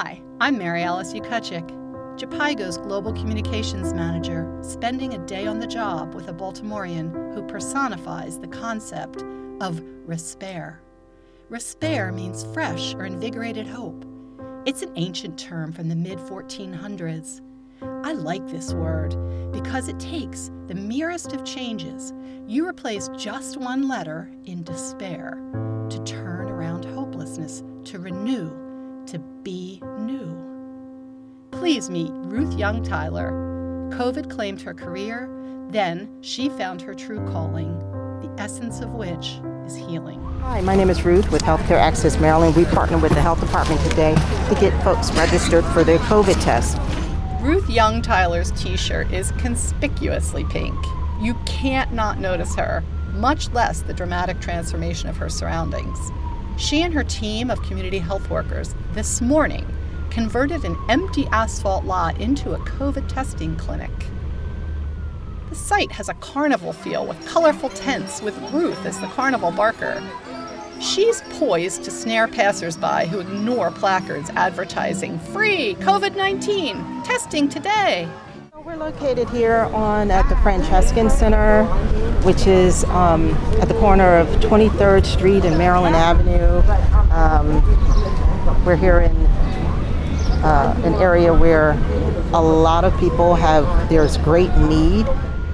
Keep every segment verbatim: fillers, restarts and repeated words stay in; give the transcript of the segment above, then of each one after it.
Hi, I'm Mary Alice Ukachik, Jhpigo's Global Communications Manager, spending a day on the job with a Baltimorean who personifies the concept of respair. Respair means fresh or invigorated hope. It's an ancient term from the mid fourteen hundreds. I like this word because it takes the merest of changes. You replace just one letter in despair to turn around hopelessness, to renew, to be new. Please meet Ruth Young Tyler. COVID claimed her career, then she found her true calling, the essence of which is healing. Hi, my name is Ruth with Healthcare Access Maryland. We partner with the health department today to get folks registered for their COVID test. Ruth Young Tyler's t-shirt is conspicuously pink. You can't not notice her, much less the dramatic transformation of her surroundings. She and her team of community health workers this morning converted an empty asphalt lot into a COVID testing clinic. The site has a carnival feel with colorful tents with Ruth as the carnival barker. She's poised to snare passersby who ignore placards advertising free COVID nineteen testing today. We're located here on at the Francescan Center, which is um, at the corner of twenty-third Street and Maryland Avenue. Um, we're here in uh, an area where a lot of people have, there's great need.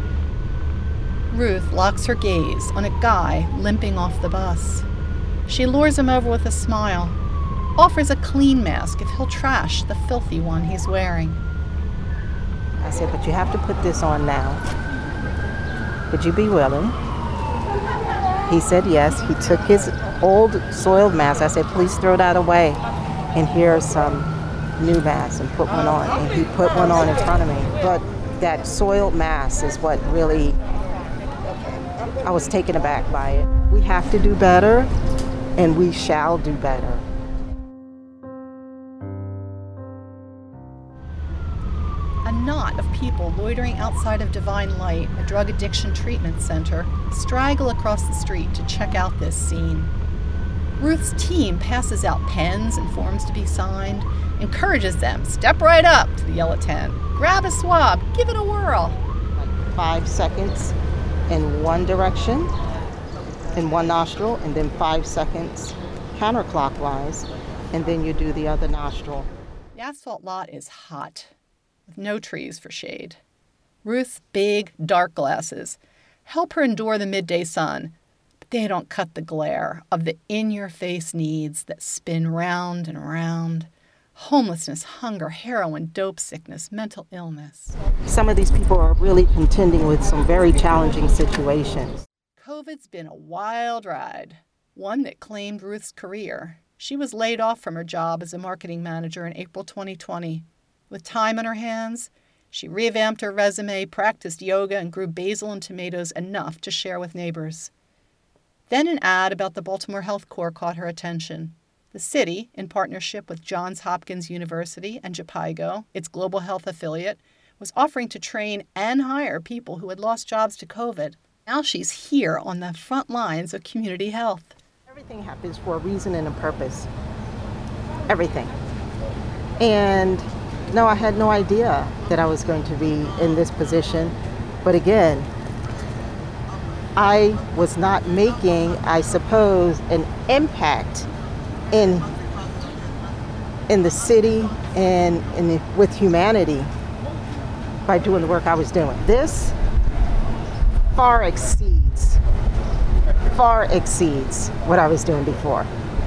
Ruth locks her gaze on a guy limping off the bus. She lures him over with a smile, offers a clean mask if he'll trash the filthy one he's wearing. I said, but you have to put this on now. Would you be willing? He said yes. He took his old soiled mask. I said, please throw that away. And here's some new masks, and put one on. And he put one on in front of me. But that soiled mask is what really, I was taken aback by it. We have to do better, and we shall do better. A knot of people loitering outside of Divine Light, a drug addiction treatment center, straggle across the street to check out this scene. Ruth's team passes out pens and forms to be signed, encourages them, step right up to the yellow tent, grab a swab, give it a whirl. Like five seconds in one direction, in one nostril, and then five seconds counterclockwise, and then you do the other nostril. The asphalt lot is hot, with no trees for shade. Ruth's big, dark glasses help her endure the midday sun, but they don't cut the glare of the in-your-face needs that spin round and round. Homelessness, hunger, heroin, dope sickness, mental illness. Some of these people are really contending with some very challenging situations. COVID's been a wild ride, one that claimed Ruth's career. She was laid off from her job as a marketing manager in April twenty twenty. With time on her hands, she revamped her resume, practiced yoga, and grew basil and tomatoes enough to share with neighbors. Then an ad about the Baltimore Health Corps caught her attention. The city, in partnership with Johns Hopkins University and Jhpigo, its global health affiliate, was offering to train and hire people who had lost jobs to COVID. Now she's here on the front lines of community health. Everything happens for a reason and a purpose. Everything. And no, I had no idea that I was going to be in this position. But again, I was not making, I suppose, an impact in in the city and in the, with humanity by doing the work I was doing. This far exceeds, far exceeds what I was doing before.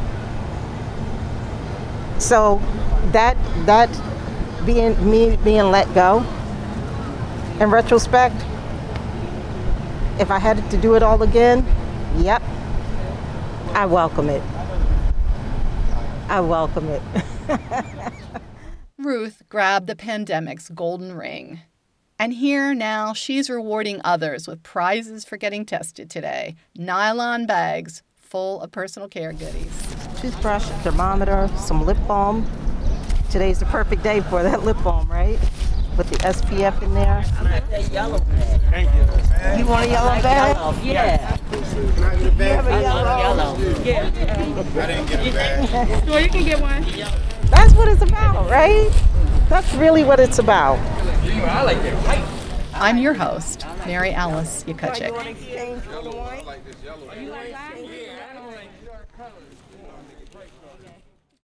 So that that being me being let go, in retrospect, if I had to do it all again, yep, I welcome it. I welcome it. Ruth grabbed the pandemic's golden ring. And here now she's rewarding others with prizes for getting tested today. Nylon bags full of personal care goodies. Toothbrush, thermometer, some lip balm. Today's the perfect day for that lip balm, right? With the S P F in there. I like that yellow bag. Thank you. You want a yellow like bag? Yellow. Yeah. Can I get a bag? You have a I yellow? love yellow. Yeah. I didn't get a bag. Well, you can get one. That's what it's about, right? That's really what it's about. I'm your host, Mary Alice Yakutchik.